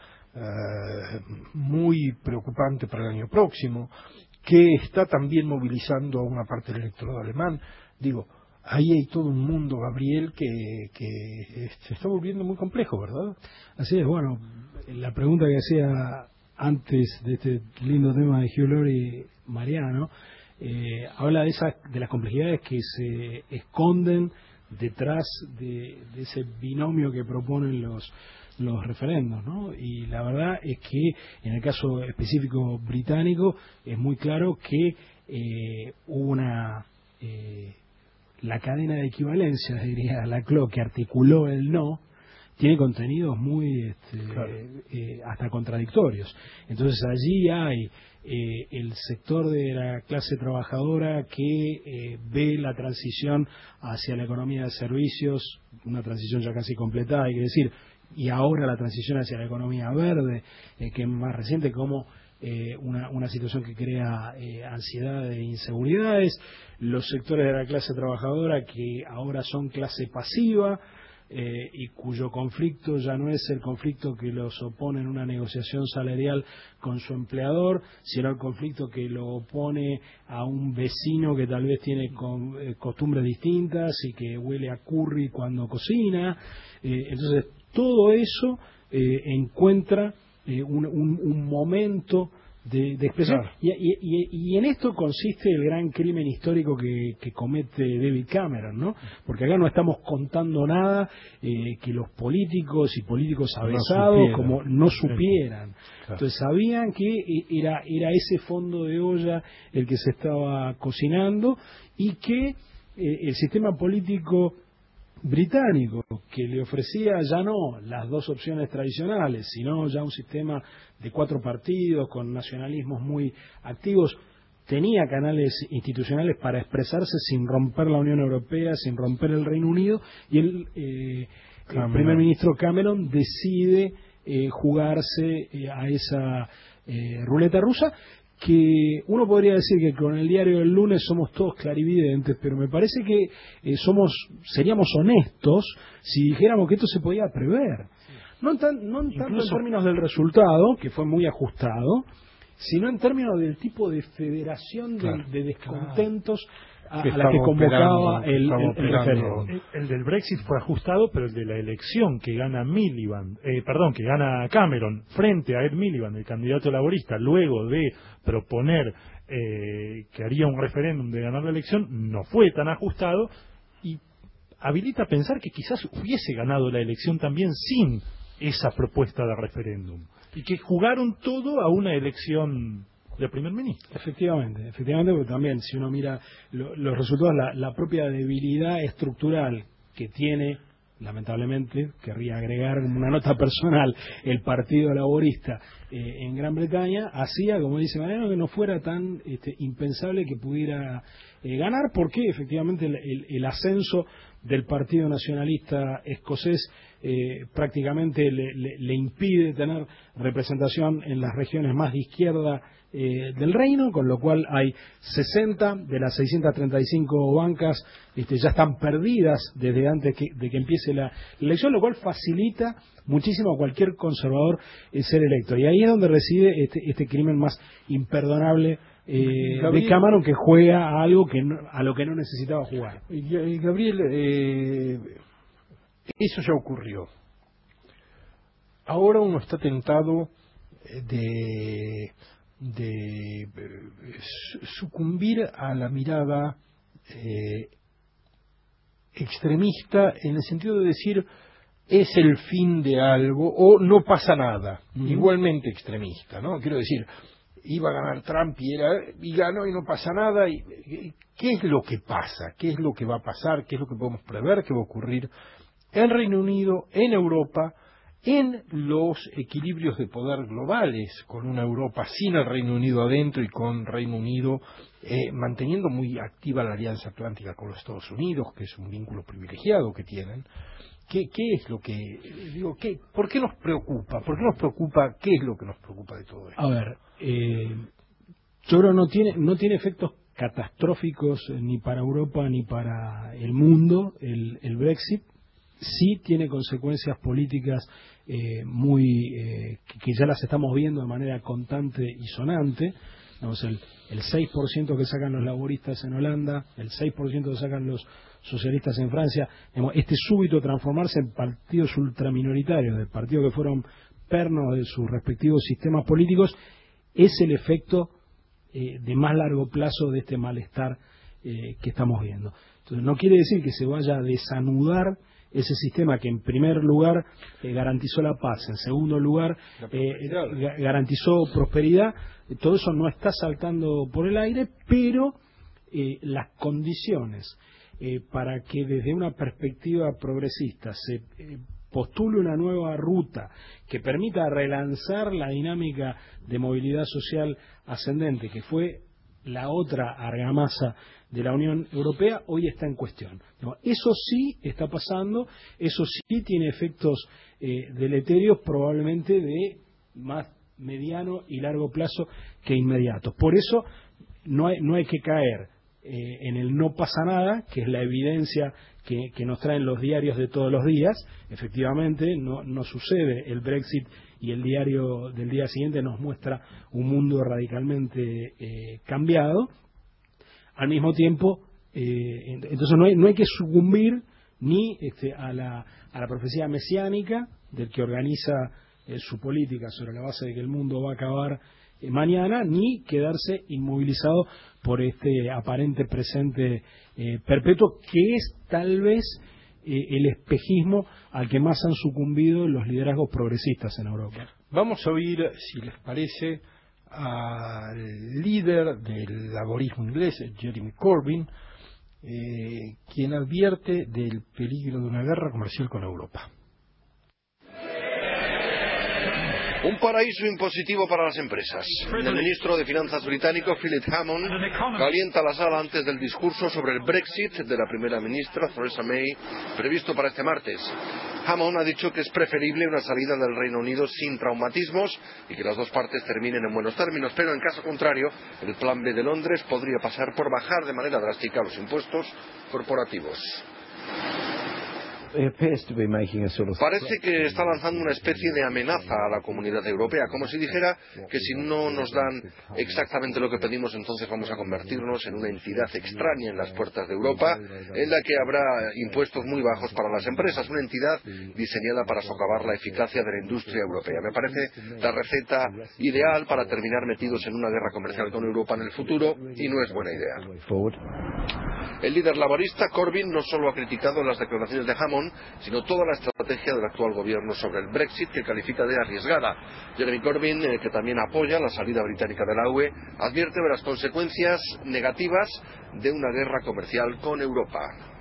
eh, muy preocupante para el año próximo, que está también movilizando a una parte del electorado alemán. Digo, ahí hay todo un mundo, Gabriel, que, que se está volviendo muy complejo, ¿verdad? Así es. Bueno, la pregunta que hacía antes de este lindo tema de Hugh Laurie, Mariano, eh, habla de esas, de las complejidades que se esconden detrás de, de ese binomio que proponen los los referendos, ¿no? Y la verdad es que en el caso específico británico es muy claro que eh, hubo una eh, la cadena de equivalencia, diría la C L O, que articuló el no, tiene contenidos muy este, claro. eh, hasta contradictorios. Entonces allí hay eh, el sector de la clase trabajadora que eh, ve la transición hacia la economía de servicios, una transición ya casi completada, hay que decir, y ahora la transición hacia la economía verde, eh, que es más reciente, como eh, una, una situación que crea eh, ansiedad e inseguridades, los sectores de la clase trabajadora que ahora son clase pasiva, eh, y cuyo conflicto ya no es el conflicto que los opone en una negociación salarial con su empleador, sino el conflicto que lo opone a un vecino que tal vez tiene con, eh, costumbres distintas y que huele a curry cuando cocina. Eh, entonces, todo eso eh, encuentra eh, un, un, un momento de, de expresión. Claro. Y, y, y, y en esto consiste el gran crimen histórico que, que comete David Cameron, ¿no? Porque acá no estamos contando nada eh, que los políticos y políticos avesados no como no supieran. Claro. Entonces sabían que era, era ese fondo de olla el que se estaba cocinando y que eh, el sistema político británico, que le ofrecía ya no las dos opciones tradicionales, sino ya un sistema de cuatro partidos con nacionalismos muy activos, tenía canales institucionales para expresarse sin romper la Unión Europea, sin romper el Reino Unido, y el, eh, el primer ministro Cameron decide eh, jugarse eh, a esa eh, ruleta rusa, que uno podría decir que con el diario del lunes somos todos clarividentes, pero me parece que eh, somos seríamos honestos si dijéramos que esto se podía prever. No, tan, no tanto en términos del resultado, que fue muy ajustado, sino en términos del tipo de federación claro, de, de descontentos claro. a, a la que convocaba el, el, el referéndum. El, el del Brexit fue ajustado, pero el de la elección que gana Miliband, eh, perdón, que gana Cameron frente a Ed Miliband, el candidato laborista, luego de proponer eh, que haría un referéndum de ganar la elección, no fue tan ajustado y habilita a pensar que quizás hubiese ganado la elección también sin esa propuesta de referéndum y que jugaron todo a una elección de primer ministro. Efectivamente, efectivamente, porque también si uno mira lo, los resultados, la, la propia debilidad estructural que tiene, lamentablemente, querría agregar una nota personal, el Partido Laborista eh, en Gran Bretaña, hacía, como dice Mariano, que no fuera tan este, impensable que pudiera eh, ganar, porque efectivamente el, el, el ascenso del Partido Nacionalista Escocés eh, prácticamente le, le, le impide tener representación en las regiones más de izquierda eh, del reino, con lo cual hay sesenta de las seiscientas treinta y cinco bancas este, ya están perdidas desde antes que, de que empiece la, la elección, lo cual facilita muchísimo a cualquier conservador eh, ser electo. Y ahí es donde reside este, este crimen más imperdonable Eh, Gabriel, de Cameron, que juega a algo que no, a lo que no necesitaba jugar. Gabriel, eh, eso ya ocurrió. Ahora uno está tentado de, de sucumbir a la mirada eh, extremista en el sentido de decir es el fin de algo o no pasa nada, uh-huh. igualmente extremista, ¿no? Quiero decir, iba a ganar Trump y, era, y ganó y no pasa nada. Y, ¿qué es lo que pasa? ¿Qué es lo que va a pasar? ¿Qué es lo que podemos prever que va a ocurrir en Reino Unido, en Europa, en los equilibrios de poder globales, con una Europa sin el Reino Unido adentro y con Reino Unido eh, manteniendo muy activa la Alianza Atlántica con los Estados Unidos, que es un vínculo privilegiado que tienen? ¿Qué, qué es lo que, digo, qué, por qué nos preocupa? ¿Por qué nos preocupa? ¿Qué es lo que nos preocupa de todo esto? A ver, eh, yo creo que no tiene, no tiene efectos catastróficos ni para Europa ni para el mundo el, el Brexit. Sí tiene consecuencias políticas eh, muy eh, que ya las estamos viendo de manera constante y sonante. Vamos, el, el seis por ciento que sacan los laboristas en Holanda, el seis por ciento que sacan los socialistas en Francia, este súbito transformarse en partidos ultraminoritarios, de partidos que fueron pernos de sus respectivos sistemas políticos, es el efecto eh, de más largo plazo de este malestar eh, que estamos viendo. Entonces, no quiere decir que se vaya a desanudar ese sistema que en primer lugar eh, garantizó la paz, en segundo lugar eh, garantizó prosperidad. Todo eso no está saltando por el aire, pero eh, las condiciones eh, para que desde una perspectiva progresista se eh, postule una nueva ruta que permita relanzar la dinámica de movilidad social ascendente, que fue la otra argamasa de la Unión Europea, hoy está en cuestión. Eso sí está pasando, eso sí tiene efectos eh, deleterios, probablemente de más mediano y largo plazo que inmediatos. Por eso no hay, no hay que caer eh, en el no pasa nada, que es la evidencia que, que nos traen los diarios de todos los días. Efectivamente, no, no sucede el Brexit y el diario del día siguiente nos muestra un mundo radicalmente eh, cambiado. Al mismo tiempo, eh, entonces no hay, no hay que sucumbir ni este, a, la, a la profecía mesiánica del que organiza eh, su política sobre la base de que el mundo va a acabar eh, mañana, ni quedarse inmovilizado por este aparente presente eh, perpetuo, que es tal vez eh, el espejismo al que más han sucumbido los liderazgos progresistas en Europa. Vamos a oír, si les parece, al líder del laborismo inglés, Jeremy Corbyn, eh, quien advierte del peligro de una guerra comercial con Europa. Un paraíso impositivo para las empresas. El ministro de Finanzas británico, Philip Hammond, calienta la sala antes del discurso sobre el Brexit de la primera ministra, Theresa May, previsto para este martes. Hammond ha dicho que es preferible una salida del Reino Unido sin traumatismos y que las dos partes terminen en buenos términos, pero en caso contrario, el plan B de Londres podría pasar por bajar de manera drástica los impuestos corporativos. Parece que está lanzando una especie de amenaza a la comunidad europea, como si dijera que si no nos dan exactamente lo que pedimos, entonces vamos a convertirnos en una entidad extraña en las puertas de Europa, en la que habrá impuestos muy bajos para las empresas, una entidad diseñada para socavar la eficacia de la industria europea. Me parece la receta ideal para terminar metidos en una guerra comercial con Europa en el futuro, y no es buena idea. El líder laborista, Corbyn, no solo ha criticado las declaraciones de Hammond, sino toda la estrategia del actual gobierno sobre el Brexit, que califica de arriesgada. Jeremy Corbyn, eh, que también apoya la salida británica de la U E, advierte de las consecuencias negativas de una guerra comercial con Europa.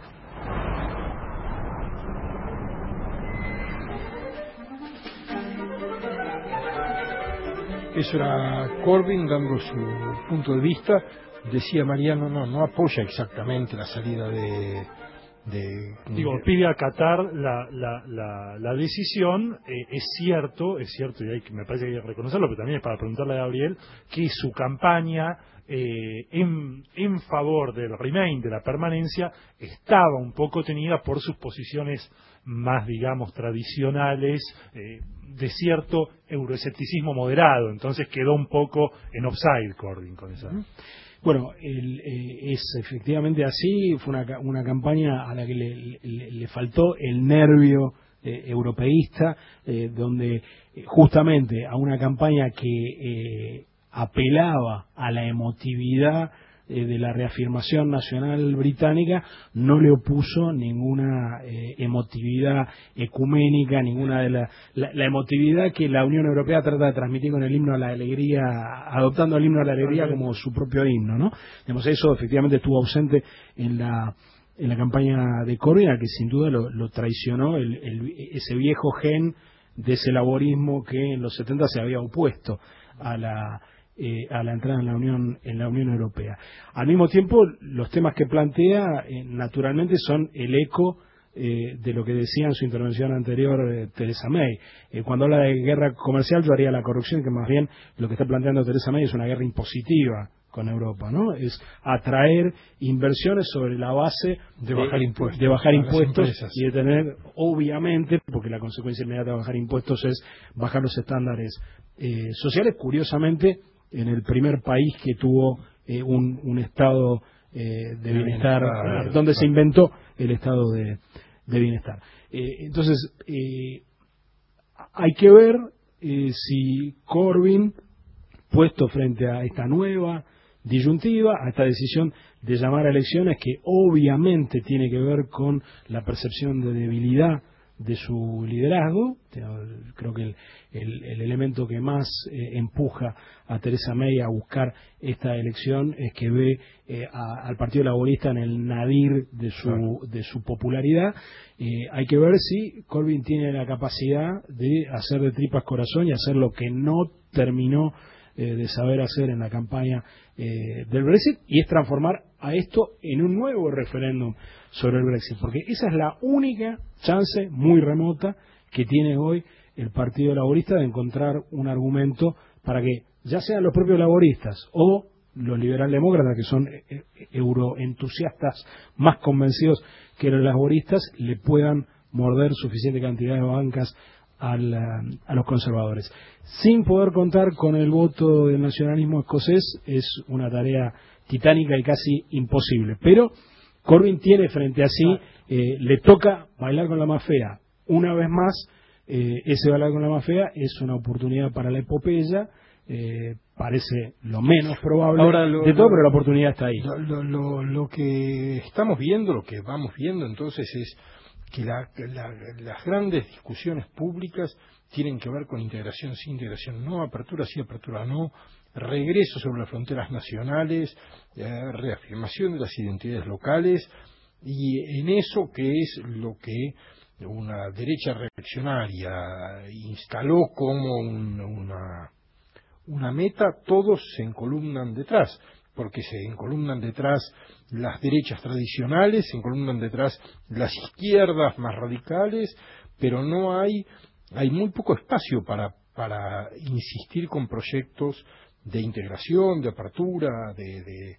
Eso era Corbyn dando su punto de vista. Decía Mariano, no, no apoya exactamente la salida de... De, Digo, pide acatar la, la, la, la decisión. Eh, es cierto, es cierto, y hay que, me parece que hay que reconocerlo, pero también es para preguntarle a Gabriel, que su campaña eh, en, en favor del Remain, de la permanencia, estaba un poco tenida por sus posiciones más, digamos, tradicionales, eh, de cierto euroescepticismo moderado. Entonces quedó un poco en offside Corbyn con esa... Uh-huh. Bueno, el, eh, es efectivamente así, fue una, una campaña a la que le, le, le faltó el nervio eh, europeísta, eh, donde eh, justamente a una campaña que eh, apelaba a la emotividad eh, de la reafirmación nacional británica no le opuso ninguna eh, emotividad ecuménica, ninguna de la, la, la emotividad que la Unión Europea trata de transmitir con el himno a la alegría, adoptando el himno a la alegría como su propio himno, ¿no? Digamos, eso efectivamente estuvo ausente en la en la campaña de Corbyn, a que sin duda lo, lo traicionó el, el, ese viejo gen de ese laborismo que en los setenta se había opuesto a la eh, a la entrada en la Unión en la Unión Europea. Al mismo tiempo, los temas que plantea eh, naturalmente son el eco eh, de lo que decía en su intervención anterior eh, Theresa May. Eh, cuando habla de guerra comercial, yo haría la corrección que más bien lo que está planteando Theresa May es una guerra impositiva con Europa, ¿no? Es atraer inversiones sobre la base de bajar de, impuestos, de bajar impuestos y de tener, obviamente, porque la consecuencia inmediata de bajar impuestos es bajar los estándares eh, sociales. Curiosamente, en el primer país que tuvo eh, un, un estado eh, de bienestar, ah, donde ah, se inventó el estado de, de bienestar. Eh, entonces, eh, hay que ver eh, si Corbyn, puesto frente a esta nueva disyuntiva, a esta decisión de llamar a elecciones que obviamente tiene que ver con la percepción de debilidad de su liderazgo. Creo que el, el, el elemento que más eh, empuja a Theresa May a buscar esta elección es que ve eh, a, al Partido Laborista en el nadir de su, de su popularidad. Eh, hay que ver si Corbyn tiene la capacidad de hacer de tripas corazón y hacer lo que no terminó Eh, de saber hacer en la campaña eh, del Brexit, y es transformar a esto en un nuevo referéndum sobre el Brexit, porque esa es la única chance muy remota que tiene hoy el Partido Laborista de encontrar un argumento para que ya sean los propios laboristas o los liberaldemócratas, que son eh, euroentusiastas más convencidos que los laboristas, le puedan morder suficiente cantidad de bancas Al, a los conservadores. Sin poder contar con el voto del nacionalismo escocés es una tarea titánica y casi imposible. Pero Corbyn tiene frente a sí, eh, le toca bailar con la más fea. Una vez más, eh, ese bailar con la más fea es una oportunidad para la epopeya. Eh, parece lo menos probable Ahora, lo, de todo, lo, pero la oportunidad está ahí. Lo, lo, lo, lo que estamos viendo, lo que vamos viendo entonces es que la, la, las grandes discusiones públicas tienen que ver con integración sí, integración no, apertura sí, apertura no, regreso sobre las fronteras nacionales, eh, reafirmación de las identidades locales, y en eso que es lo que una derecha reaccionaria instaló como un, una, una meta, todos se encolumnan detrás, porque se encolumnan detrás las derechas tradicionales, se encolumnan detrás las izquierdas más radicales, pero no hay, hay muy poco espacio para, para insistir con proyectos de integración, de apertura, de, de,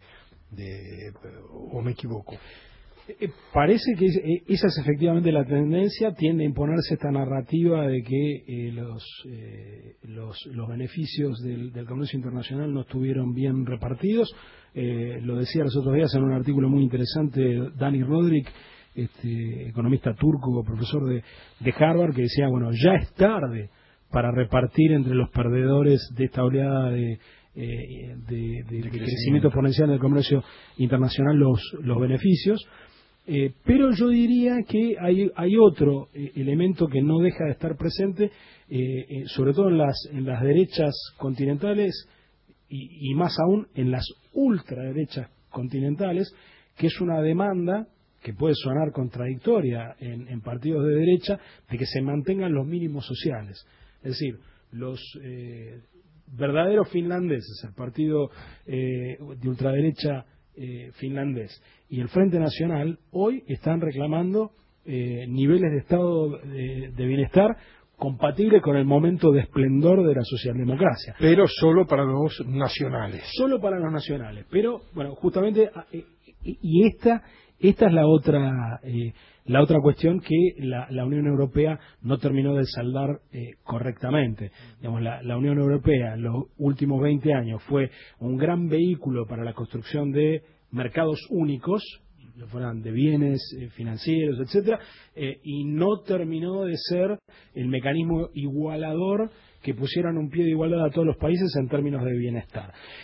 de o me equivoco. Eh, parece que es, eh, esa es efectivamente la tendencia. Tiende a imponerse esta narrativa de que eh, los, eh, los los beneficios del, del comercio internacional no estuvieron bien repartidos. Eh, lo decía los otros días en un artículo muy interesante Dani Rodrik, este economista turco, profesor de, de Harvard, que decía, bueno, ya es tarde para repartir entre los perdedores de esta oleada de Eh, de, de, de, de crecimiento exponencial del comercio internacional los, los beneficios, eh, pero yo diría que hay, hay otro eh, elemento que no deja de estar presente, eh, eh, sobre todo en las, en las derechas continentales y, y más aún en las ultraderechas continentales, que es una demanda que puede sonar contradictoria en, en partidos de derecha, de que se mantengan los mínimos sociales. Es decir, los eh, verdaderos finlandeses, el partido eh, de ultraderecha eh, finlandés y el Frente Nacional, hoy están reclamando eh, niveles de estado de, de bienestar compatibles con el momento de esplendor de la socialdemocracia. Pero solo para los nacionales. Solo para los nacionales. Pero, bueno, justamente, eh, y esta, esta es la otra... Eh, La otra cuestión que la, la Unión Europea no terminó de saldar eh, correctamente. Digamos, la, la Unión Europea en los últimos veinte años fue un gran vehículo para la construcción de mercados únicos, fueran de bienes eh, financieros, etcétera, eh, y no terminó de ser el mecanismo igualador que pusieran un pie de igualdad a todos los países en términos de bienestar.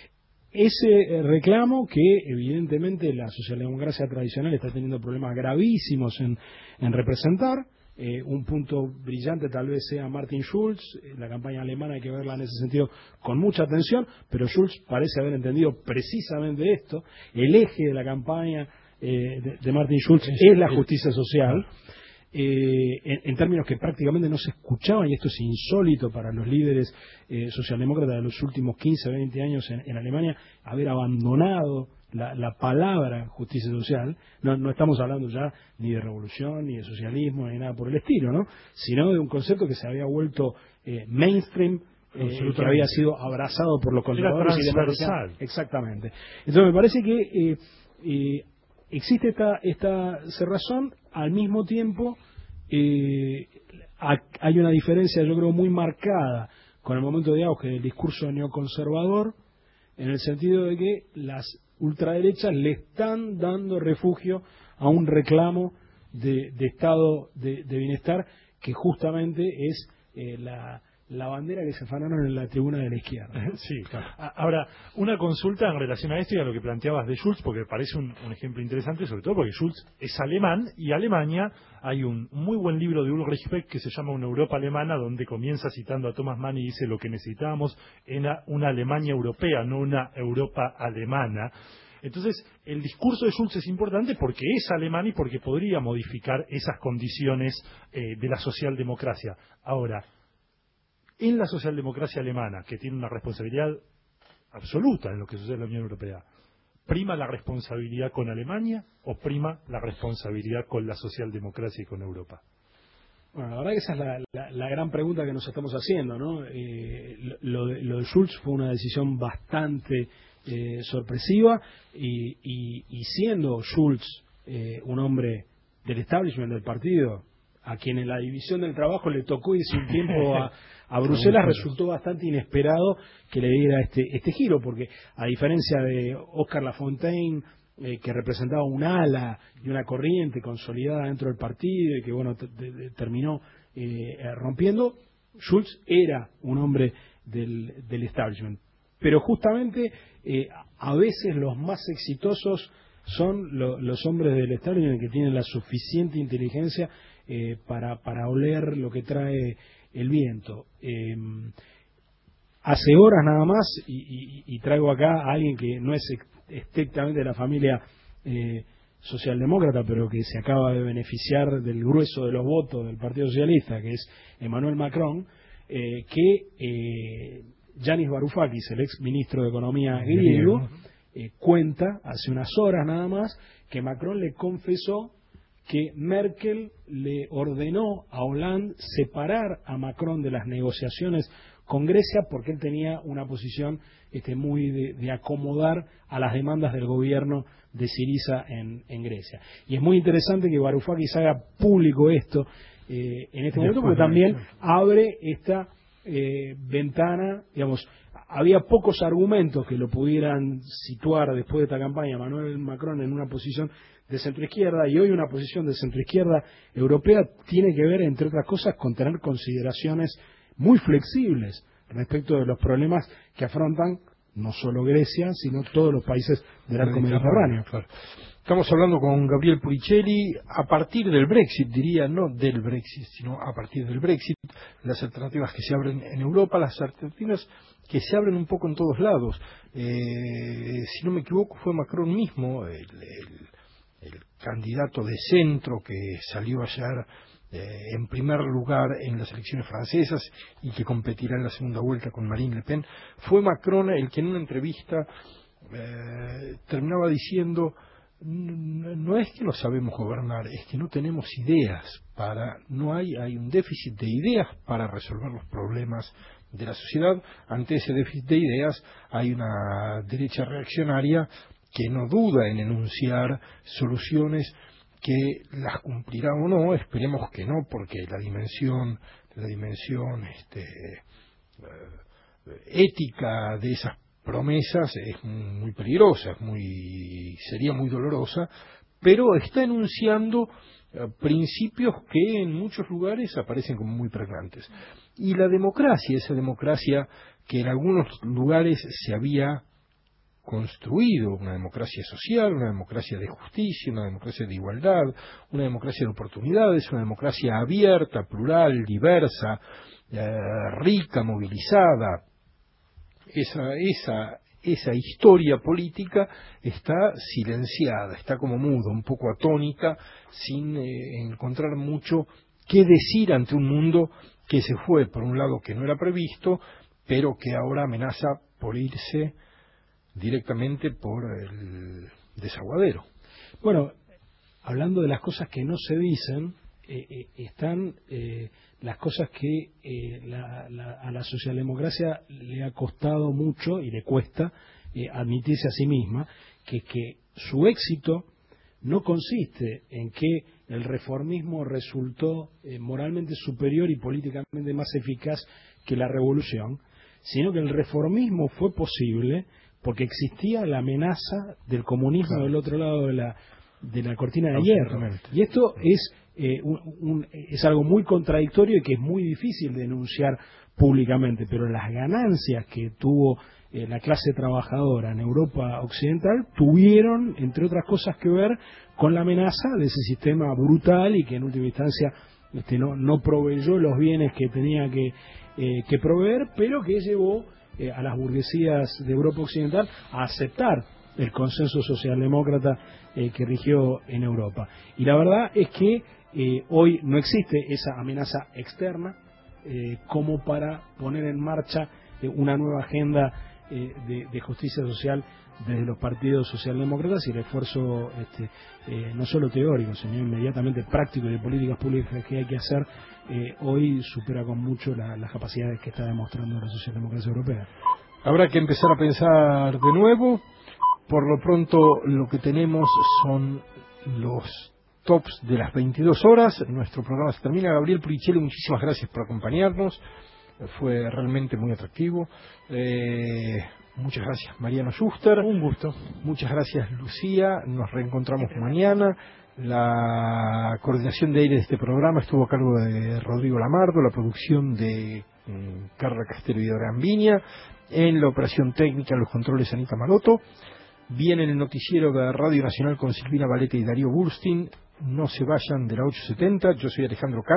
ese reclamo que evidentemente la socialdemocracia tradicional está teniendo problemas gravísimos en, en representar. Eh, un punto brillante tal vez sea Martin Schulz. La campaña alemana hay que verla en ese sentido con mucha atención, pero Schulz parece haber entendido precisamente esto. El eje de la campaña eh, de, de Martin Schulz es, es la justicia social, eh, en, en términos que prácticamente no se escuchaban, y esto es insólito para los líderes eh, socialdemócratas de los últimos quince, veinte años en, en Alemania, haber abandonado La, la palabra justicia social. No, no estamos hablando ya ni de revolución, ni de socialismo, ni nada por el estilo, ¿no? Sino de un concepto que se había vuelto eh, mainstream, eh, que había sido abrazado por los conservadores y demás. Exactamente. Entonces me parece que eh, eh, existe esta, esta cerrazón. Al mismo tiempo eh, hay una diferencia, yo creo, muy marcada con el momento de auge del discurso neoconservador, en el sentido de que las ultraderechas le están dando refugio a un reclamo de, de estado de, de bienestar que justamente es eh, la, la bandera que se afanaron en la tribuna de la izquierda. Sí, claro. Ahora, una consulta en relación a esto y a lo que planteabas de Schulz, porque parece un, un ejemplo interesante, sobre todo porque Schulz es alemán, y Alemania, hay un muy buen libro de Ulrich Beck que se llama Una Europa Alemana, donde comienza citando a Thomas Mann y dice: lo que necesitábamos era una Alemania europea, no una Europa alemana. Entonces, el discurso de Schulz es importante porque es alemán y porque podría modificar esas condiciones eh, de la socialdemocracia. Ahora, en la socialdemocracia alemana, que tiene una responsabilidad absoluta en lo que sucede en la Unión Europea, ¿prima la responsabilidad con Alemania o prima la responsabilidad con la socialdemocracia y con Europa? Bueno, la verdad que esa es la, la, la gran pregunta que nos estamos haciendo, ¿no? Eh, lo, de, lo de Schulz fue una decisión bastante eh, sorpresiva, y, y, y siendo Schulz eh, un hombre del establishment del partido, a quien en la división del trabajo le tocó irse un tiempo a, a Bruselas, resultó bastante inesperado que le diera este, este giro, porque a diferencia de Oscar Lafontaine, eh, que representaba un ala y una corriente consolidada dentro del partido y que bueno te, te, terminó eh, rompiendo, Schulz era un hombre del, del establishment. Pero justamente eh, a veces los más exitosos son lo, los hombres del establishment que tienen la suficiente inteligencia eh, para, para oler lo que trae el viento. Eh, hace horas nada más, y, y, y traigo acá a alguien que no es estrictamente de la familia eh, socialdemócrata, pero que se acaba de beneficiar del grueso de los votos del Partido Socialista, que es Emmanuel Macron, eh, que eh, Yanis Varoufakis, el ex ministro de Economía griego, eh, cuenta hace unas horas nada más que Macron le confesó que Merkel le ordenó a Hollande separar a Macron de las negociaciones con Grecia porque él tenía una posición este, muy de, de acomodar a las demandas del gobierno de Syriza en, en Grecia. Y es muy interesante que Varoufakis haga público esto eh, en este momento, porque también abre esta eh, ventana, digamos, había pocos argumentos que lo pudieran situar después de esta campaña Emmanuel Macron en una posición de centroizquierda, y hoy una posición de centroizquierda europea tiene que ver, entre otras cosas, con tener consideraciones muy flexibles respecto de los problemas que afrontan no solo Grecia, sino todos los países del arco mediterráneo. Claro. Estamos hablando con Gabriel Puricelli a partir del Brexit, diría, no del Brexit, sino a partir del Brexit, las alternativas que se abren en Europa, las alternativas que se abren un poco en todos lados. Eh, si no me equivoco, fue Macron mismo, el, el, el candidato de centro que salió ayer Eh, en primer lugar en las elecciones francesas y que competirá en la segunda vuelta con Marine Le Pen. Fue Macron el que en una entrevista eh, terminaba diciendo: no es que lo sabemos gobernar, es que no tenemos ideas para, no hay, hay un déficit de ideas para resolver los problemas de la sociedad. Ante ese déficit de ideas hay una derecha reaccionaria que no duda en enunciar soluciones que las cumplirá o no. Esperemos que no, porque la dimensión la dimensión este, eh, ética de esas promesas es muy peligrosa, es muy sería muy dolorosa, pero está enunciando eh, principios que en muchos lugares aparecen como muy pregnantes. Y la democracia, esa democracia que en algunos lugares se había construido una democracia social, una democracia de justicia, una democracia de igualdad, una democracia de oportunidades, una democracia abierta, plural, diversa, eh, rica, movilizada. Esa, esa, esa historia política está silenciada, está como muda, un poco atónita, sin eh, encontrar mucho qué decir ante un mundo que se fue por un lado que no era previsto, pero que ahora amenaza por irse directamente por el desaguadero. Bueno, hablando de las cosas que no se dicen, eh, eh, están eh, las cosas que eh, la, la, a la socialdemocracia le ha costado mucho y le cuesta eh, admitirse a sí misma, que, que su éxito no consiste en que el reformismo resultó eh, moralmente superior y políticamente más eficaz que la revolución, sino que el reformismo fue posible porque existía la amenaza del comunismo claro. del otro lado de la, de la cortina de hierro. Y esto es, eh, un, un, es algo muy contradictorio y que es muy difícil denunciar públicamente, pero las ganancias que tuvo eh, la clase trabajadora en Europa Occidental tuvieron, entre otras cosas, que ver con la amenaza de ese sistema brutal y que en última instancia este, no, no proveyó los bienes que tenía que, eh, que proveer, pero que llevó Eh, a las burguesías de Europa Occidental a aceptar el consenso socialdemócrata eh, que rigió en Europa. Y la verdad es que eh, hoy no existe esa amenaza externa eh, como para poner en marcha eh, una nueva agenda eh, de, de justicia social desde los partidos socialdemócratas, y el esfuerzo este, eh, no solo teórico, sino inmediatamente práctico y de políticas públicas que hay que hacer eh, hoy supera con mucho la, las capacidades que está demostrando la socialdemocracia europea. Habrá que empezar a pensar de nuevo. Por lo pronto lo que tenemos son los tops de las veintidós horas. Nuestro programa se termina. Gabriel Puricelli, muchísimas gracias por acompañarnos. Fue realmente muy atractivo. Eh, Muchas gracias, Mariano Schuster. Un gusto. Muchas gracias, Lucía. Nos reencontramos mañana. La coordinación de aire de este programa estuvo a cargo de Rodrigo Lamardo, la producción de mm, Carla Castelo y Adrián Viña, en la operación técnica, los controles, Anita Maroto. Viene el noticiero de Radio Nacional con Silvina Valete y Darío Burstin. No se vayan de la ocho setenta. Yo soy Alejandro Castro.